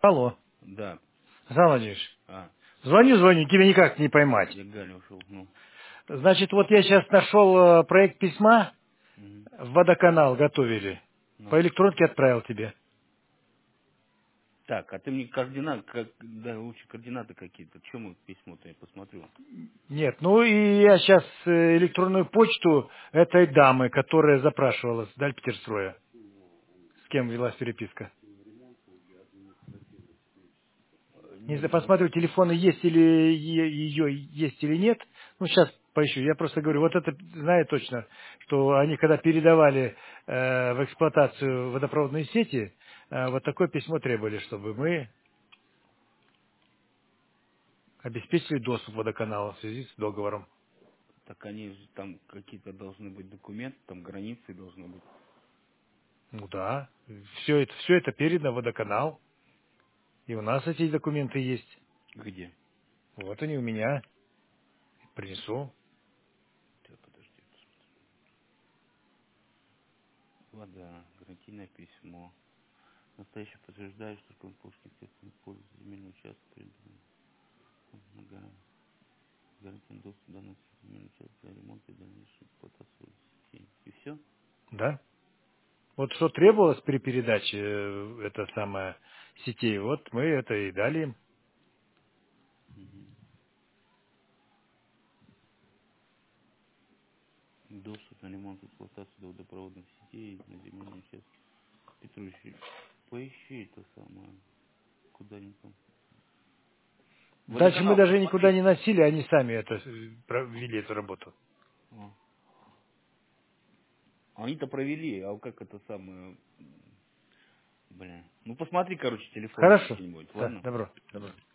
Алло, Да. Александр Владимирович, А, звоню, тебя никак не поймать. я Галя ушел. Ну. Значит, вот я сейчас нашел проект письма, Мгм. в водоканал готовили. Ну. По электронке отправил тебе. Так, а ты мне координаты, да, лучше координаты какие-то. Чем письмо-то я посмотрю? Нет, ну и я сейчас электронную почту этой дамы, которая запрашивала с Дальпетерстроя, с кем велась переписка. Не знаю, Не, посмотрю, телефоны есть или ее есть или нет. Ну, сейчас поищу. Я просто говорю, вот это знаю точно, что они, когда передавали в эксплуатацию водопроводные сети, вот такое письмо требовали, чтобы мы обеспечили доступ водоканала в связи с договором. так они же там какие-то должны быть документы, там границы должны быть. Ну да, все это передано в водоканал, и у нас эти документы есть. Где? Вот они у меня, принесу. Сейчас, подожди. Вода, гарантийное письмо. Настоящее подтверждает, что Кампушкин естественно пользуется земельный участок. Гарантийный доступ в данный земельный участок для ремонта и дальнейшей эксплуатации сетей. И все? Да? Вот что требовалось при передаче, это самое, сетей, вот мы это и дали им. Доступ на ремонт и эксплуатацию до водопроводных сетей на земельном участке. Петрович, поищи это самое, куда-нибудь там. Дальше мы Водоканал, даже никуда посмотри. не носили, они сами это вели эту работу. А. Они-то провели, а как это самое, бля. Ну посмотри, короче, телефоны Хорошо. какие-нибудь, Да, ладно? добро.